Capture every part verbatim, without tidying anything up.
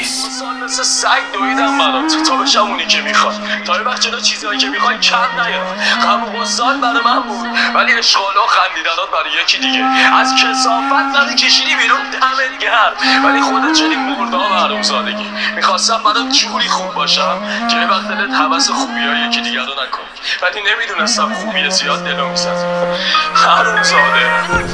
نیست. مثل سگ دویدم برات تا بشم اونی که میخواد، تا این وقت جدا چیزهایی که میخوای کم نیار. غم و غصه‌ات برای من بود، ولی اشغال و خندیدنات برای یکی دیگه. از کثافت منو کشیدی بیرون، دمت گرم، ولی خودت شدی مرداب حرومزادگی. میخواستم برات جوری خوب باشم که یه وقت دلت هوس خوبیای یکی دیگر رو نکنی، ولی نمیدونستم خوبی زیاد دلو میزد. حرومزاده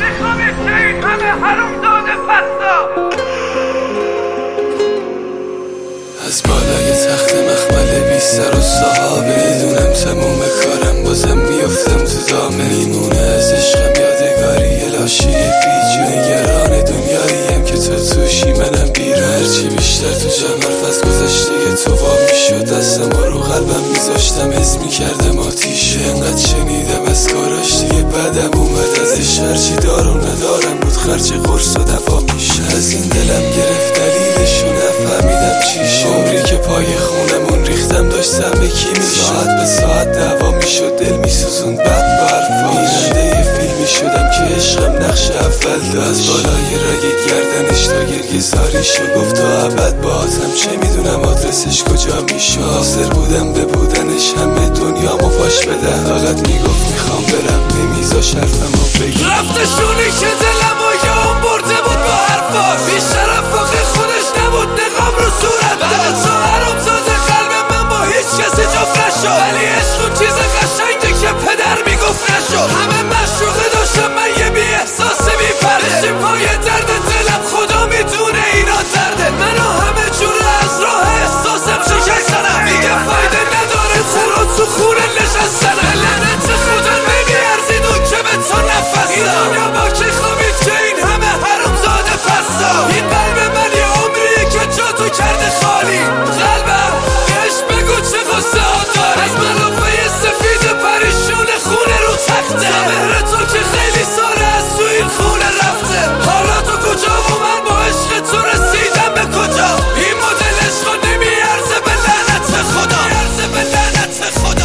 از بالای تخت مخمل بی سر و صحابه، میدونم تموم کارم بازم میفتم تو دامه. میمونه از عشقم یادگاری لاشی پیچ، نگران دنیاییم که تو توشی منم بیرون. هرچی بیشتر تو جمع حرف از گذشته تو وا میشد، دستم رو قلبم میذاشتم حس میکردم آتیشه. انقدر شنیدم از کاراش دیگه بعدم اومد ازش، هرچی دار و ندارم بود خرج قرص و دوا میشه. از این دلم گرفت دلیلشو نفهمیدم چیشه، عمری که پای خونمون ریختم داشتم به کی میشه. ساعت به ساعت دعوا میشد، دل میسوزون بعد با حرفاش. بیننده فیلمی شدم که عشقم نقش اول داشت. از بالای رگ گردنش تا گرگزاریشو گفت تا ابد باهاتم، چه میدونم آدرسش کجا میشه. حاضر بودم به بودنش همه دنیامو پاش بدم، فقط میگفت میخوام برم، نمیذاش حرفمو بگم. رفتشونی که دلمو یام برده بود با حرفاش، بیشترم فقه خودش نبود نقاب رو صورت داد. تو حرومزاده قلب من با هیچ کسی جفت نشد، ولی عشق اون چیز قشنگه که پدر میگفت نشد. همه مشروقه داشتم من یه بی احساس بی پرده، بشیم پای درد دلم خدا میدونه اینا درده. منو همه جوره از راه احساسم شکستنم، میگه فایده نداره ترا تو خونه نشستنم. لعنت خدا نمیارزید اون که به تو نفس این دنیا با که خوابید که این همه حرومزاده پستا. این قلب من یه عمریه که جا تو کرده خالی، قلبم بهش بگو چه غصه ها داری. از ملافه سفید پریشون خونه رو تخته، مهر تو که خیلی ساله از تو این خونه رفته. حالا تو کجا و من با عشق تو رسیدم به کجا؟ این مدل عشق نمیارزه به لعنت خدا، میارزه به لعنت خدا.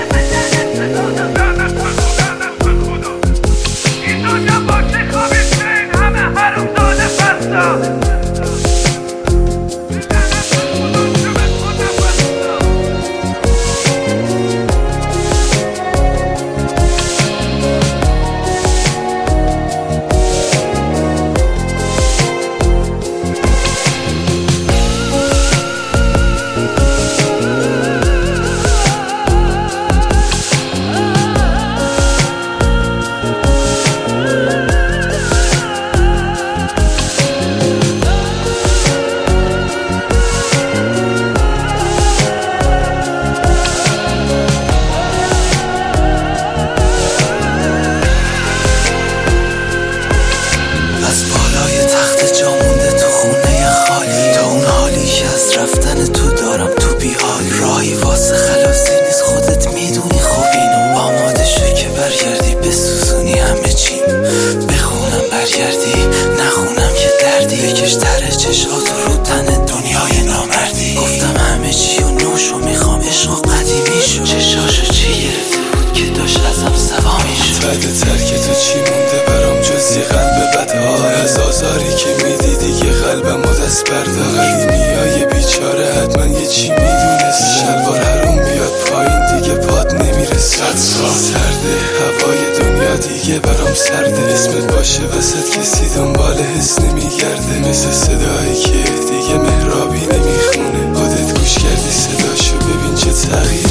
این دنیا با چه خوابید که این همه حرومزاده پستا. قدیمیای بیچاره حتما یه چی میدونست، شلوار حروم بیاد پایین دیگه پاد نمیرسه. صد سال سرده هوای دنیا دیگه برام سرده، اسمت باشه وسط کسی دنبال حس نمیگرده. مثل صدایی که دیگه محرابی نمیخونه، خودت گوش کردی صداشو ببین چه تغییر